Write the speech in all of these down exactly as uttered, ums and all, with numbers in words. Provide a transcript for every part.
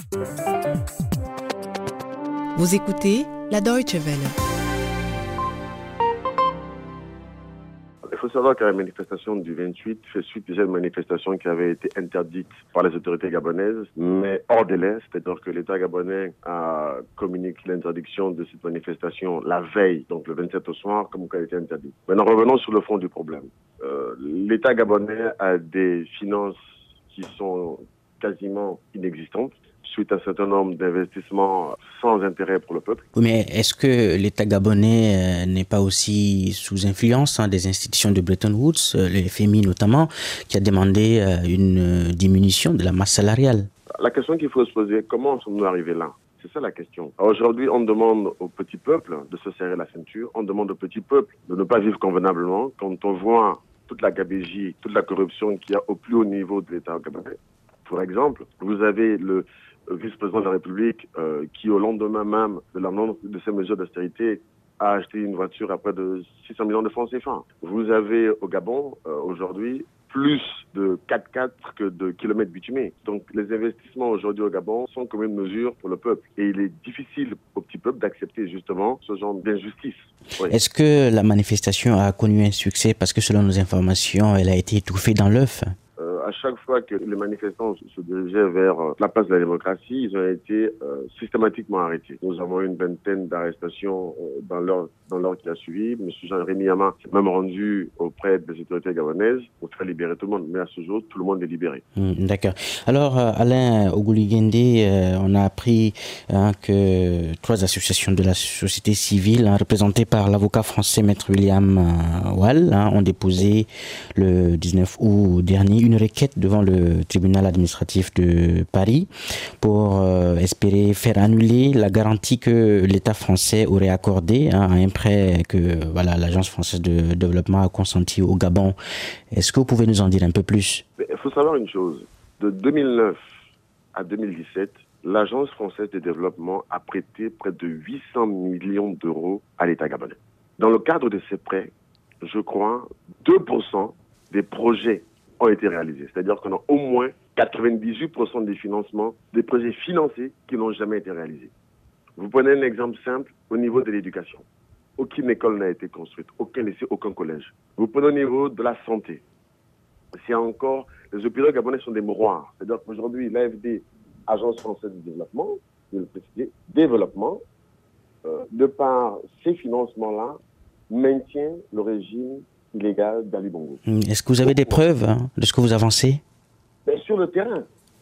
Vous écoutez la Deutsche Welle. Il faut savoir que la manifestation du vingt-huit fait suite déjà à une manifestation qui avait été interdite par les autorités gabonaises, mais hors délai, c'est-à-dire que l'État gabonais a communiqué l'interdiction de cette manifestation la veille, donc le vingt-sept au soir, comme elle était interdite. Maintenant, revenons sur le fond du problème. Euh, L'État gabonais a des finances qui sont quasiment inexistantes, suite à un certain nombre d'investissements sans intérêt pour le peuple. Oui, mais est-ce que l'État gabonais euh, n'est pas aussi sous influence hein, des institutions de Bretton Woods, euh, le F M I notamment, qui a demandé euh, une euh, diminution de la masse salariale? La question qu'il faut se poser, comment sommes-nous arrivés là? C'est ça la question. Aujourd'hui, on demande au petit peuple de se serrer la ceinture, on demande au petit peuple de ne pas vivre convenablement quand on voit toute la gabegie, toute la corruption qu'il y a au plus haut niveau de l'État gabonais. Pour exemple, vous avez le vice-président de la République euh, qui, au lendemain même de l'annonce de ces mesures d'austérité, a acheté une voiture à près de six cents millions de francs C F A. Vous avez au Gabon, euh, aujourd'hui, plus de quatre-quatre que de kilomètres bitumés. Donc les investissements aujourd'hui au Gabon sont comme une mesure pour le peuple. Et il est difficile au petit peuple d'accepter justement ce genre d'injustice. Oui. Est-ce que la manifestation a connu un succès parce que selon nos informations, elle a été étouffée dans l'œuf? À chaque fois que les manifestants se dirigeaient vers la place de la démocratie, ils ont été euh, systématiquement arrêtés. Nous avons eu une vingtaine d'arrestations euh, dans l'heure dans l'heure qui a suivi. M. Jean-Rémy Yama s'est même rendu auprès des autorités gabonaises pour faire libérer tout le monde. Mais à ce jour, tout le monde est libéré. Mmh, d'accord. Alors, euh, Alain Ogouligende, euh, on a appris hein, que trois associations de la société civile, hein, représentées par l'avocat français Maître William euh, Wall, hein, ont déposé le dix-neuf août dernier une requête devant le tribunal administratif de Paris pour euh, espérer faire annuler la garantie que l'État français aurait accordée hein, à un prêt que voilà, l'Agence française de développement a consenti au Gabon. Est-ce que vous pouvez nous en dire un peu plus? Il faut savoir une chose. De deux mille neuf à deux mille dix-sept, l'Agence française de développement a prêté près de huit cents millions d'euros à l'État gabonais. Dans le cadre de ces prêts, je crois, deux pour cent des projets ont été réalisés. C'est-à-dire qu'on a au moins quatre-vingt-dix-huit pour cent des financements, des projets financés qui n'ont jamais été réalisés. Vous prenez un exemple simple au niveau de l'éducation. Aucune école n'a été construite, aucun lycée, aucun collège. Vous prenez au niveau de la santé. C'est encore, les hôpitaux gabonais sont des mouroirs. C'est-à-dire qu'aujourd'hui, l'A F D, Agence française de développement, je vais le préciser, développement, euh, de par ces financements-là, maintient le régime illégal d'Ali Bongo. Est-ce que vous avez des preuves hein, de ce que vous avancez? Ben, sur le terrain.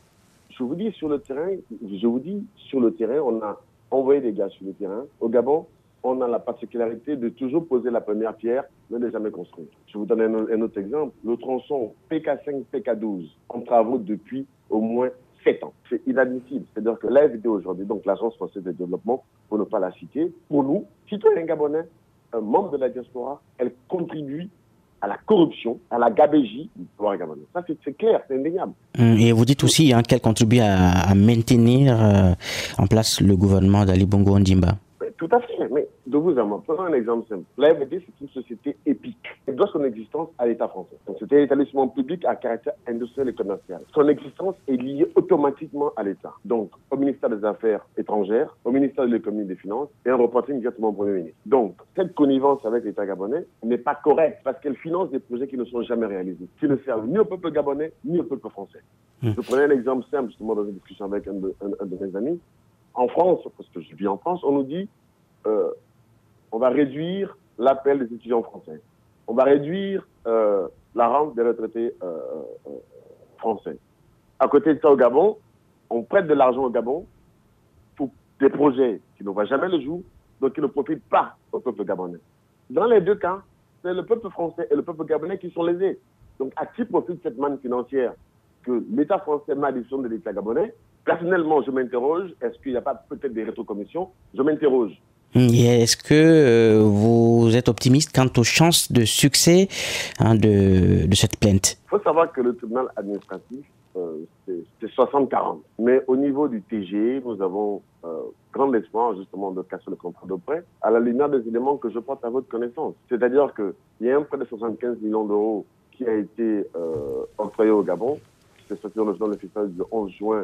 Je vous dis sur le terrain, je vous dis sur le terrain, on a envoyé des gars sur le terrain. Au Gabon, on a la particularité de toujours poser la première pierre, mais de jamais construire. Je vous donne un, un autre exemple. Le tronçon P K cinq P K douze en travaux depuis au moins sept ans. C'est inadmissible. C'est-à-dire que l'A F D aujourd'hui, donc l'Agence française de développement, pour ne pas la citer, pour nous, citoyens gabonais, un membre de la diaspora, elle contribue à la corruption, à la gabégie du pouvoir gabonais. Ça, c'est, c'est clair, c'est indéniable. Et vous dites aussi hein, qu'elle contribue à, à maintenir euh, en place le gouvernement d'Ali Bongo Ondimba. Tout à fait, mais de vous à moi, prenons un exemple simple. L'A F D, c'est une société épique. Elle doit son existence à l'État français. Donc, c'est un établissement public à caractère industriel et commercial. Son existence est liée automatiquement à l'État. Donc, au ministère des Affaires étrangères, au ministère de l'Économie et des Finances, et un reporting directement au Premier ministre. Donc, cette connivence avec l'État gabonais n'est pas correcte parce qu'elle finance des projets qui ne sont jamais réalisés, qui ne servent ni au peuple gabonais, ni au peuple français. Mmh. Je prenais un exemple simple, justement, dans une discussion avec un de, un, un de mes amis. En France, parce que je vis en France, on nous dit Euh, on va réduire l'appel des étudiants français. On va réduire euh, la rente des retraités euh, euh, français. À côté de ça, au Gabon, on prête de l'argent au Gabon pour des projets qui ne voient jamais le jour, donc qui ne profitent pas au peuple gabonais. Dans les deux cas, c'est le peuple français et le peuple gabonais qui sont lésés. Donc, à qui profite cette manne financière que l'État français met à disposition de l'État gabonais? Personnellement, je m'interroge, est-ce qu'il n'y a pas peut-être des rétrocommissions? Je m'interroge. Et est-ce que euh, vous êtes optimiste quant aux chances de succès hein, de, de cette plainte? Il faut savoir que le tribunal administratif, euh, c'est, c'est soixante quarante. Mais au niveau du T G, nous avons euh, grand espoir justement de casser le contrat de prêt à la lumière des éléments que je porte à votre connaissance. C'est-à-dire qu'il y a un prêt de soixante-quinze millions d'euros qui a été euh, octroyé au Gabon. C'est sorti dans le journal officiel du onze juin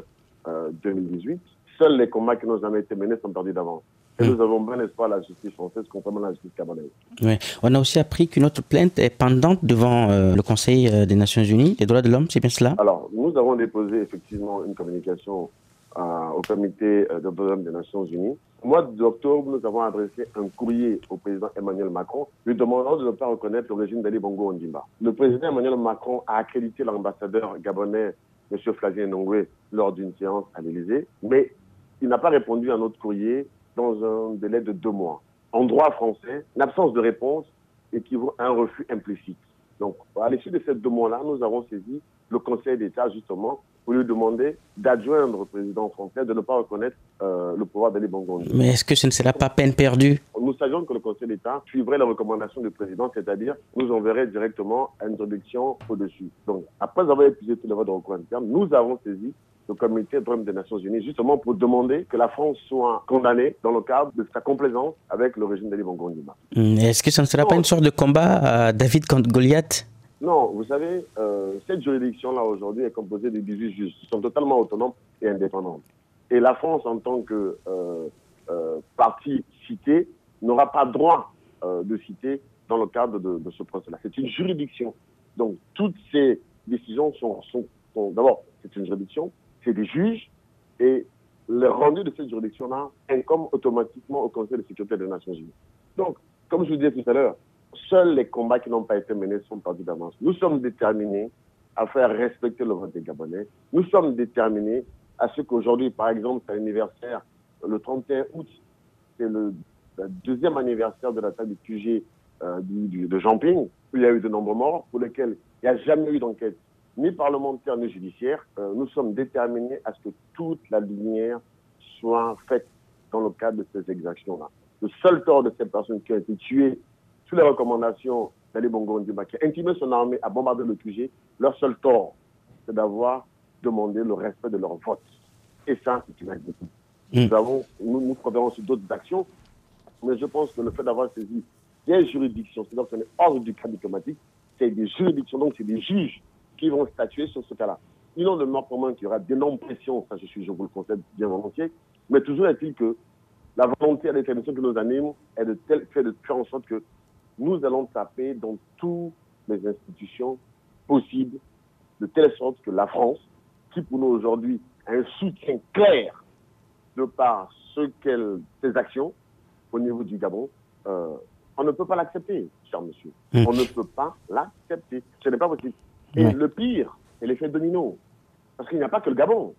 euh, deux mille dix-huit. Seuls les combats qui n'ont jamais été menés sont perdus d'avance. Et mmh. nous avons bon espoir à la justice française, contrairement à la justice camerounaise. Oui. On a aussi appris qu'une autre plainte est pendante devant euh, le Conseil des Nations Unies des droits de l'homme, c'est bien cela? Alors, nous avons déposé effectivement une communication euh, au Comité des droits de l'homme des Nations Unies. Au mois d'octobre, nous avons adressé un courrier au président Emmanuel Macron lui demandant de ne pas reconnaître le régime d'Ali Bongo Ondimba. Le président Emmanuel Macron a accrédité l'ambassadeur gabonais, M. Flavien Nongwe, lors d'une séance à l'Élysée, mais il n'a pas répondu à notre courrier dans un délai de deux mois. En droit français, l'absence de réponse équivaut à un refus implicite. Donc, à l'issue de ces deux mois-là, nous avons saisi le Conseil d'État, justement, pour lui demander d'adjoindre au président français de ne pas reconnaître euh, le pouvoir d'Ali Bongo Ondimba. Mais est-ce que ce ne sera pas peine perdue? Nous savions que le Conseil d'État suivrait les recommandations du président, c'est-à-dire nous enverrait directement une juridiction au-dessus. Donc, après avoir épuisé tout le vote de recours interne, nous avons saisi le Comité des droits des Nations Unies, justement pour demander que la France soit condamnée dans le cadre de sa complaisance avec le régime d'Ali Bongo Ondimba. Est-ce que ça ne sera non. pas une sorte de combat à David contre Goliath? Non, vous savez, euh, cette juridiction-là aujourd'hui est composée de dix-huit juges qui sont totalement autonomes et indépendants. Et la France, en tant que euh, euh, partie citée, n'aura pas droit euh, de citer dans le cadre de, de ce procès-là. C'est une juridiction. Donc, toutes ces décisions sont... sont, sont d'abord, c'est une juridiction, c'est des juges, et le rendu de cette juridiction-là incombe automatiquement au Conseil de sécurité des Nations Unies. Donc, comme je vous disais tout à l'heure, seuls les combats qui n'ont pas été menés sont perdus d'avance. Nous sommes déterminés à faire respecter le vote des Gabonais. Nous sommes déterminés à ce qu'aujourd'hui, par exemple, c'est l'anniversaire, le trente et un août, c'est le, le deuxième anniversaire de l'attaque du Q G euh, du, du, de Jamping, où il y a eu de nombreux morts, pour lesquels il n'y a jamais eu d'enquête, ni parlementaire, ni judiciaire. Euh, nous sommes déterminés à ce que toute la lumière soit faite dans le cadre de ces exactions-là. Le seul tort de ces personnes qui ont été tuées sous les recommandations d'Ali Bongo Ondimba, qui a intimé son armée à bombarder le Q G, leur seul tort, c'est d'avoir demandé le respect de leur vote. Et ça, c'est inadmissible. Mmh. Nous avons, nous, nous travaillons sur d'autres actions, mais je pense que le fait d'avoir saisi des juridictions, c'est-à-dire qu'on est hors du cadre diplomatique, c'est des juridictions, donc c'est des juges qui vont statuer sur ce cas-là. Il n'en demeure pas moins qu'il y aura d'énormes pressions, ça je, suis, je vous le concède bien volontiers, mais toujours est-il que la volonté et la détermination qui nous anime est de tel fait de faire en sorte que nous allons taper dans toutes les institutions possibles, de telle sorte que la France, qui pour nous aujourd'hui a un soutien clair de par ce qu'elle, ses actions au niveau du Gabon, euh, on ne peut pas l'accepter, cher monsieur. Mmh. On ne peut pas l'accepter. Ce n'est pas possible. Et mmh. le pire, c'est l'effet domino. Parce qu'il n'y a pas que le Gabon.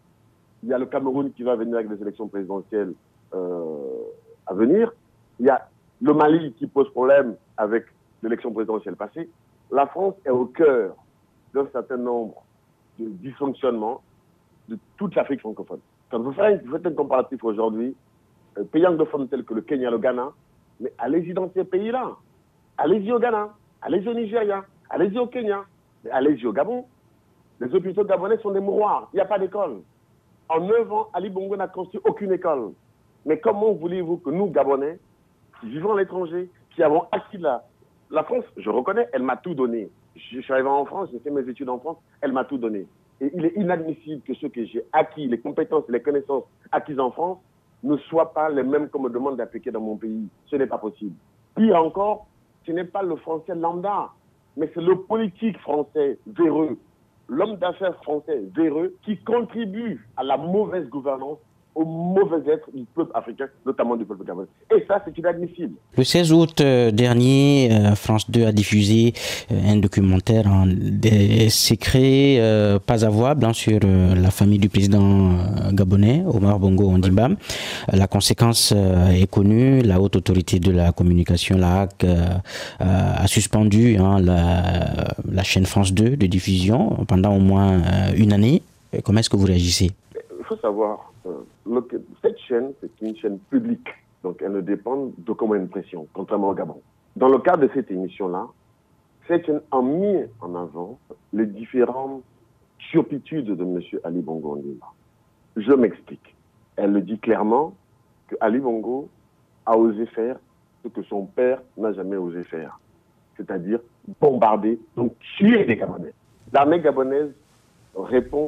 Il y a le Cameroun qui va venir avec des élections présidentielles euh, à venir. Il y a le Mali qui pose problème avec l'élection présidentielle passée. La France est au cœur d'un certain nombre de dysfonctionnements de toute l'Afrique francophone. Quand vous faites, vous faites un comparatif aujourd'hui, euh, pays anglophones tels que le Kenya, le Ghana, mais allez-y dans ces pays-là. Allez-y au Ghana, allez-y au Nigeria, allez-y au Kenya, mais allez-y au Gabon. Les hôpitaux gabonais sont des mouroirs, il n'y a pas d'école. En neuf ans, Ali Bongo n'a construit aucune école. Mais comment voulez-vous que nous, Gabonais, qui vivons à l'étranger, qui avons acquis la, la France, je reconnais, elle m'a tout donné. Je suis arrivé en France, j'ai fait mes études en France, elle m'a tout donné. Et il est inadmissible que ce que j'ai acquis, les compétences et les connaissances acquises en France, ne soient pas les mêmes qu'on me demande d'appliquer dans mon pays. Ce n'est pas possible. Pire encore, ce n'est pas le français lambda, mais c'est le politique français véreux, l'homme d'affaires français véreux qui contribue à la mauvaise gouvernance, au mauvais être du peuple africain, notamment du peuple gabonais. Et ça, c'est inadmissible. Le seize août euh, dernier, euh, France deux a diffusé euh, un documentaire en des secrets euh, pas avouables hein, sur euh, la famille du président euh, gabonais, Omar Bongo Ondimba. Euh, la conséquence euh, est connue. La haute autorité de la communication, la H A C, euh, euh, a suspendu hein, la, la chaîne France deux de diffusion pendant au moins euh, une année. Comment est-ce que vous réagissez? Il faut savoir... Euh, cette chaîne, c'est une chaîne publique, donc elle ne dépend d'aucune pression, contrairement au Gabon. Dans le cadre de cette émission-là, cette chaîne a mis en avant les différentes turpitudes de M. Ali Bongo Ondimba. Je m'explique. Elle le dit clairement que Ali Bongo a osé faire ce que son père n'a jamais osé faire, c'est-à-dire bombarder, donc tuer les Gabonais. L'armée gabonaise répond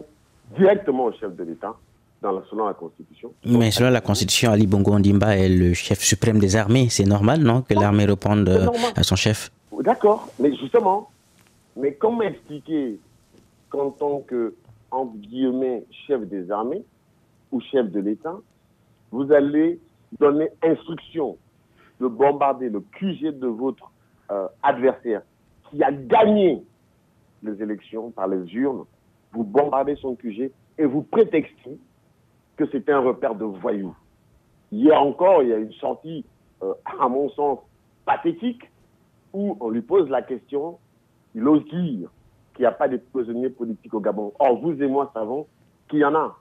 directement au chef de l'État, dans la, selon la Constitution. Mais selon la Constitution, Ali Bongo Ondimba est le chef suprême des armées. C'est normal, non, que l'armée réponde euh, à son chef? D'accord, mais justement, mais comment expliquer qu'en tant que, entre guillemets, chef des armées ou chef de l'État, vous allez donner instruction de bombarder le Q G de votre euh, adversaire qui a gagné les élections par les urnes, vous bombardez son Q G et vous prétextez que c'était un repère de voyous. Hier encore, il y a une sortie, euh, à mon sens, pathétique, où on lui pose la question, il ose dire qu'il n'y a pas de prisonniers politiques au Gabon. Or, vous et moi savons qu'il y en a.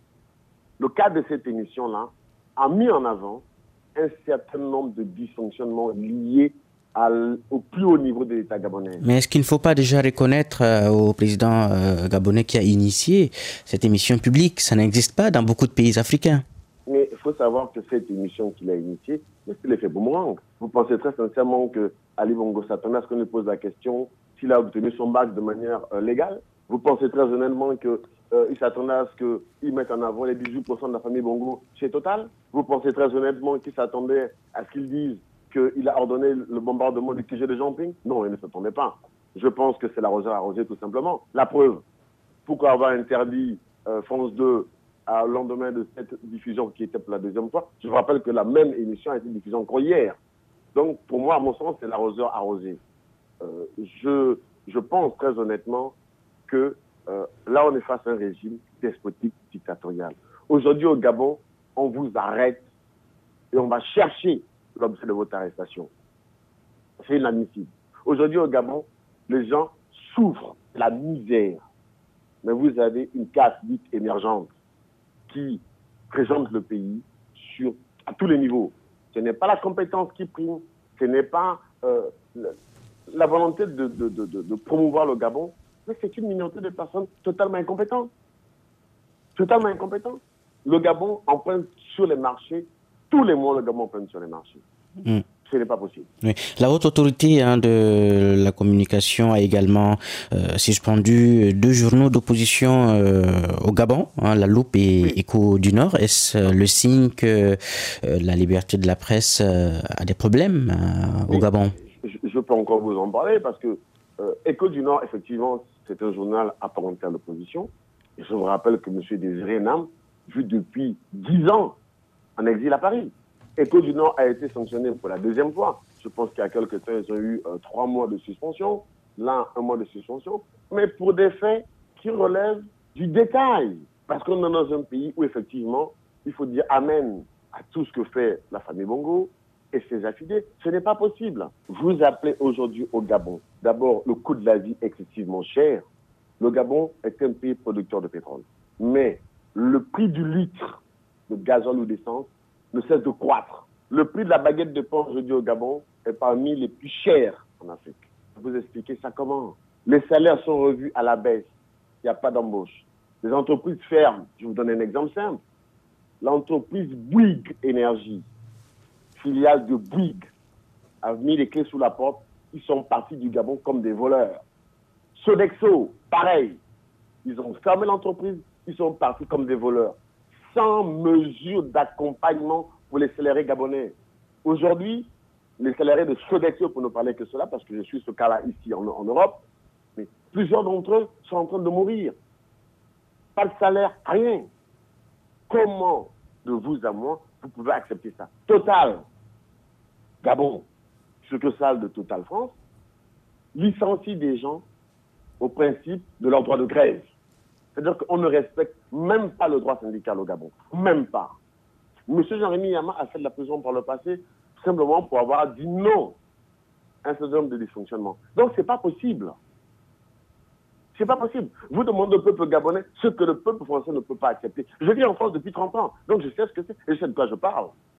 Le cadre de cette émission-là a mis en avant un certain nombre de dysfonctionnements liés à au plus haut niveau de l'État gabonais. Mais est-ce qu'il ne faut pas déjà reconnaître euh, au président euh, gabonais qui a initié cette émission publique? Ça n'existe pas dans beaucoup de pays africains. Mais il faut savoir que cette émission qu'il a initiée, c'est l'effet boomerang. Vous pensez très sincèrement que Ali Bongo s'attendait à ce qu'on lui pose la question s'il a obtenu son bac de manière euh, légale? Vous pensez très honnêtement qu'il euh, s'attendait à ce qu'il mette en avant les dix-huit pour cent de la famille Bongo chez Total? Vous pensez très honnêtement qu'il s'attendait à ce qu'il dise qu'il a ordonné le bombardement du Q G de Jean-Ping? Non, il ne s'attendait pas. Je pense que c'est l'arroseur arrosé tout simplement. La preuve, pourquoi avoir interdit euh, France deux au lendemain de cette diffusion qui était pour la deuxième fois? Je vous rappelle que la même émission a été diffusée encore hier. Donc, pour moi, à mon sens, c'est l'arroseur arrosé. Euh, je, je pense très honnêtement que euh, là, on est face à un régime despotique dictatorial. Aujourd'hui, au Gabon, on vous arrête et on va chercher l'objet de votre arrestation. C'est inadmissible. Aujourd'hui, au Gabon, les gens souffrent de la misère. Mais vous avez une caste dite émergente qui présente le pays sur, à tous les niveaux. Ce n'est pas la compétence qui prime, ce n'est pas euh, la, la volonté de, de, de, de promouvoir le Gabon, mais c'est une minorité de personnes totalement incompétentes. Totalement incompétentes. Le Gabon emprunte sur les marchés, tous les mois le Gabon emprunte sur les marchés. Mm. Ce n'est pas possible. Oui. La haute autorité hein, de la communication a également euh, suspendu deux journaux d'opposition euh, au Gabon, hein, La Loupe et oui. Écho du Nord. Est-ce euh, le signe que euh, la liberté de la presse euh, a des problèmes euh, au oui. Gabon? je, je peux encore vous en parler parce que euh, Écho du Nord, effectivement, c'est un journal apparenté à l'opposition. Et je vous rappelle que M. Désiré Nam vit depuis dix ans en exil à Paris. Écho du Nord a été sanctionné pour la deuxième fois. Je pense qu'il y a quelques temps, ils ont eu euh, trois mois de suspension, là, un mois de suspension, mais pour des faits qui relèvent du détail. Parce qu'on est dans un pays où, effectivement, il faut dire amen à tout ce que fait la famille Bongo et ses affidés. Ce n'est pas possible. Vous appelez aujourd'hui au Gabon. D'abord, le coût de la vie excessivement cher. Le Gabon est un pays producteur de pétrole. Mais le prix du litre de gazole ou d'essence ne cesse de croître. Le prix de la baguette de pain aujourd'hui au Gabon est parmi les plus chers en Afrique. Je vais vous expliquer ça comment. Les salaires sont revus à la baisse. Il n'y a pas d'embauche. Les entreprises ferment. Je vous donne un exemple simple. L'entreprise Bouygues Énergie, filiale de Bouygues, a mis les clés sous la porte. Ils sont partis du Gabon comme des voleurs. Sodexo, pareil. Ils ont fermé l'entreprise. Ils sont partis comme des voleurs. Sans mesure d'accompagnement pour les salariés gabonais. Aujourd'hui, les salariés de Sodexo, pour ne parler que cela, parce que je suis ce cas-là ici en, en Europe, mais plusieurs d'entre eux sont en train de mourir. Pas de salaire, rien. Comment, de vous à moi, vous pouvez accepter ça? Total, Gabon, succursale de Total France, licencie des gens au principe de leur droit de grève. C'est-à-dire qu'on ne respecte même pas le droit syndical au Gabon. Même pas. Monsieur Jean-Rémy Yama a fait de la prison par le passé simplement pour avoir dit non à un certain nombre de dysfonctionnements. Donc, ce n'est pas possible. Ce n'est pas possible. Vous demandez au peuple gabonais ce que le peuple français ne peut pas accepter. Je vis en France depuis trente ans, donc je sais ce que c'est et je sais de quoi je parle.